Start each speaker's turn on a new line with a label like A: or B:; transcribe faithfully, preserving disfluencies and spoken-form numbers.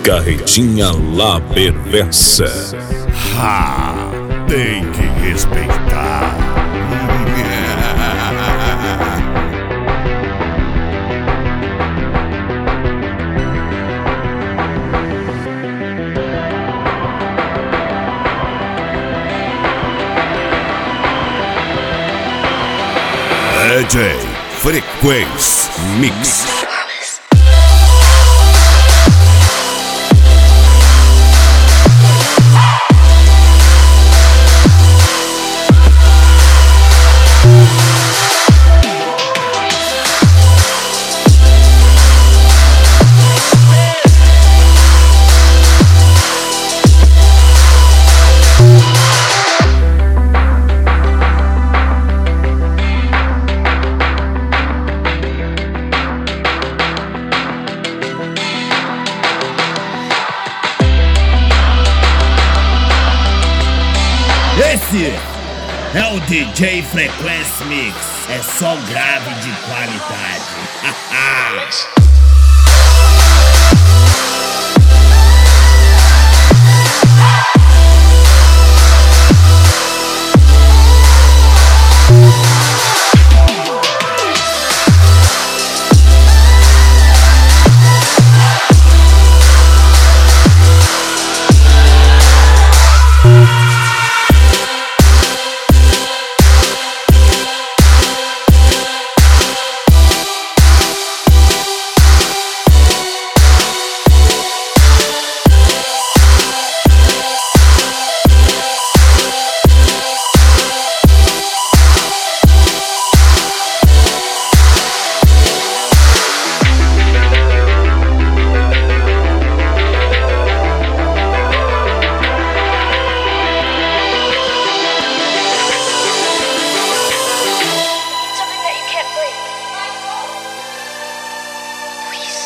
A: Carretinha La Perversa.
B: Ah, tem que respeitar. D J Frequência Mix.
C: Esse é o D J Frequência Mix. É só grave de qualidade.